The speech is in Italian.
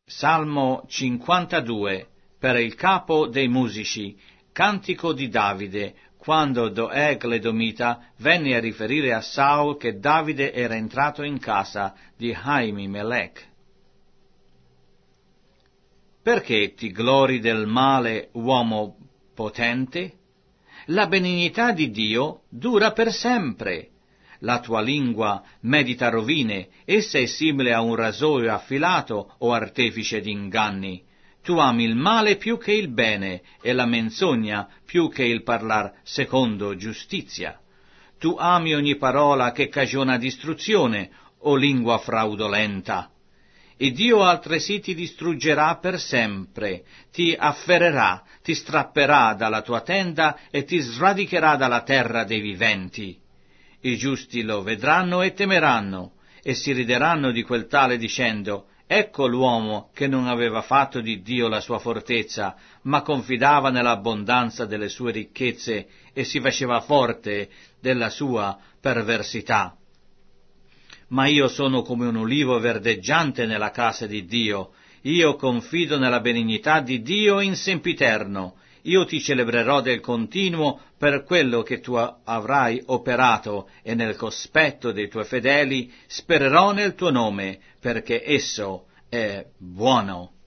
Salmo 52, per il capo dei musici, cantico di Davide, quando Doeg l'Edomita venne a riferire a Saul che Davide era entrato in casa di Ahimelech. Perché ti glori del male, uomo potente? La benignità di Dio dura per sempre. La tua lingua medita rovine, essa è simile a un rasoio affilato o artefice di inganni. Tu ami il male più che il bene e la menzogna più che il parlar secondo giustizia. Tu ami ogni parola che cagiona distruzione o lingua fraudolenta. E Dio altresì ti distruggerà per sempre, ti afferrerà, ti strapperà dalla tua tenda e ti sradicherà dalla terra dei viventi. I giusti lo vedranno e temeranno, e si rideranno di quel tale dicendo: ecco l'uomo che non aveva fatto di Dio la sua fortezza, ma confidava nell'abbondanza delle sue ricchezze e si faceva forte della sua perversità. Ma io sono come un ulivo verdeggiante nella casa di Dio, io confido nella benignità di Dio in sempiterno. Io ti celebrerò del continuo per quello che tu avrai operato, e nel cospetto dei tuoi fedeli spererò nel tuo nome, perché esso è buono.